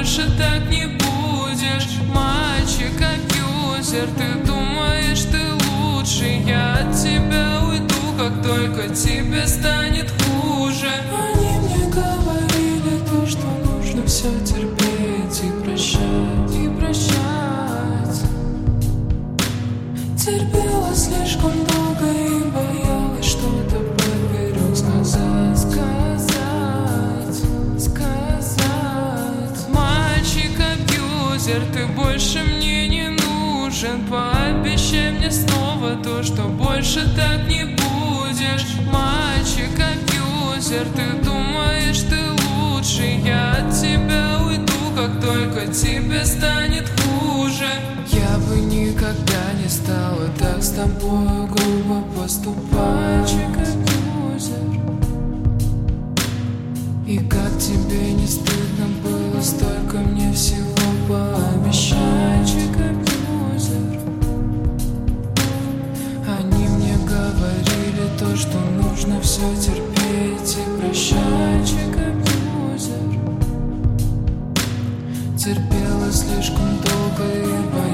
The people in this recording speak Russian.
больше так не будешь. Мальчик-абьюзер, ты думаешь, ты лучше. Я от тебя уйду, как только тебе станет хуже. Они мне говорили то, что нужно все терпеть и прощать, и прощать. Терпела слишком долго и боялась что-то поперек сказать, сказать. Мальчик-абьюзер, ты больше мне не нужен. Пообещай мне снова то, что больше так не будешь. Мальчик-абьюзер, ты думаешь, ты лучше. Я от тебя уйду, как только тебе станет хуже. Я бы никогда не стала так с тобой грубо поступать. Мальчик-абьюзер, и как тебе не стыдно было столько мне всего пообещать. Мальчик-абьюзер, они мне говорили то, что нужно все терпеть и прощать. Мальчик-абьюзер, терпела слишком долго и боялась.